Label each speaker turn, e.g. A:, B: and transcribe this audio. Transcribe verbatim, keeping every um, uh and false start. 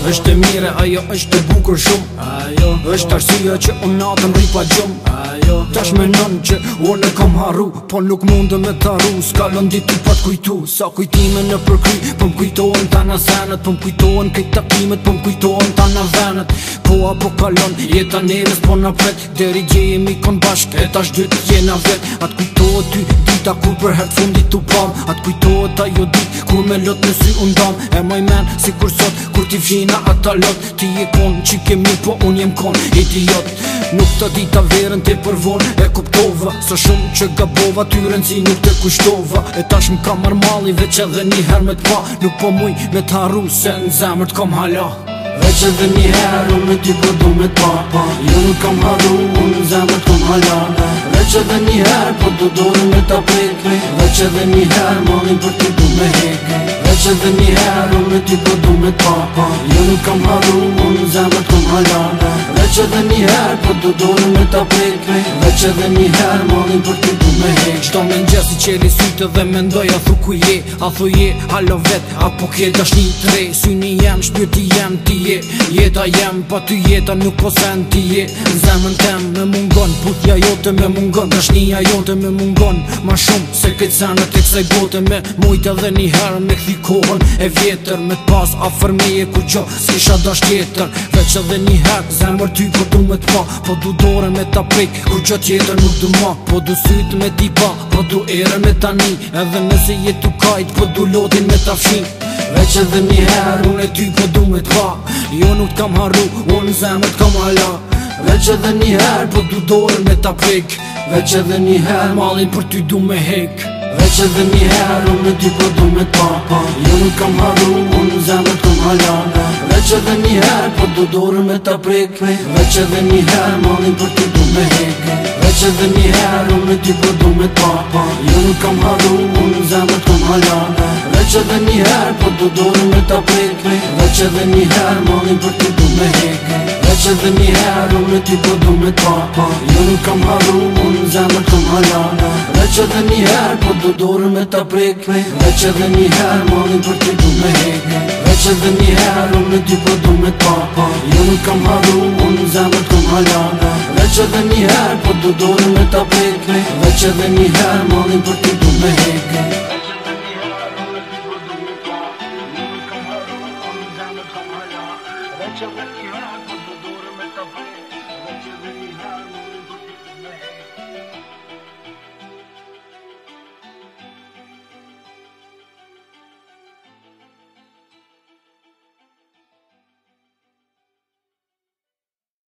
A: është e mire, ajo është e bukur shumë. Ajo është arsyeja që unë natën rri pa gjumë. Ajo tash menon që unë e kam harru, po nuk mundë me t'arru. S'kallon ditë pa t'kujtu sa kujtime në përkry. Po m'kujtohen tana senet, po m'kujtohen këtë takimet, po m'kujtohen tana venet. Po apo kalon jeta neves, po na pret deri gjejemi kon bashk, e tash dytë jena vet. Atë kujtohet ty dita kur për herë fundit tu pam. Atë kujtohet ajo dit kur me lot në sy undam. E maj men si kur sot kur ti vjina ata lot. Ti je kon që kemi po unë jem kon idiot. Nuk ta dita verën te përvon e kuptova. Sa shumë që gabova ty rëndzi nuk të kushtova. E tash m'ka marmalli veç edhe një her me t'pa. Nuk po muj me t'harru se në zemër t'kom hala. Veç edhe një her unë me ty po du me t'pa. Jo nuk kam harru unë në zemër t'kom hala. Veç edhe një her po du dorën me t'a prek. Veç edhe një her malin për ty du me hek. Veç edhe një her unë me ty po du me t'pa. Jo nuk kam harru unë në zemër t'kom hala. Veç edhe një her po du dorën me t'a prek. Veç edhe një her malin për ty du me hek. Qdo me nxes i qeli sytë dhe mendoj a thu ku je. A thu je halo vet apo ke dashni tre. Syni jem, shpirti jem, ti je. Jeta jem, pa ty jeta nuk po sen ti je. Në zemën tem me mungon, putja jote me mungon. Dashnia jote me mungon, ma shumë se këtë senët e kësaj bote. Me mujt edhe një herë me këthi kohën e vjetër. Me t'pas afer meje ku gjo, s'kisha dash tjetër. Veç edhe një herë, zemër ty po du me t'pa. Po du dore me t'a prek, ku gjo tjetër nuk du ma. Po du syt me t'i pa, po du ere me tani. Edhe nëse jetu kajt, po du lotin me t'a fshin. Veç edhe një herë, unë e ty po du me t'pa. Jo nuk t'kam harru, unë në zemër t'kam hala. Veç edhe një herë, po du dorën me t'a prek. Veç edhe një herë, malin për ty du me hek. Veç edhe një herë, unë e ty po du me t'pa. Jo nuk kam harru, unë në zemër t'kam hala. Veç edhe një herë, po du dorën me t'a prek. Veç edhe një herë, malin për ty du me hek. Veç edhe një herë, unë e ty po du me t'pa. Jo nuk kam harru, unë në zemër t'kam hala. Veç edhe një herë, po du dorën me t'a prek. Veç edhe një herë, malin për ty du me hek. Veç edhe një herë, unë e ty po du me t'pa. Jo nuk kam harru, unë në zemër t'kam hala. Veç edhe një herë, po du dorën me t'a prek. Veç edhe një herë, malin për ty du me hek. Veç edhe një herë, unë e ty po du me t'pa. Jo nuk kam harru, unë në zemër t'kam hala. Veç edhe një herë, po du dorën me t'a prek. Veç edhe një herë, malin për ty du me hek.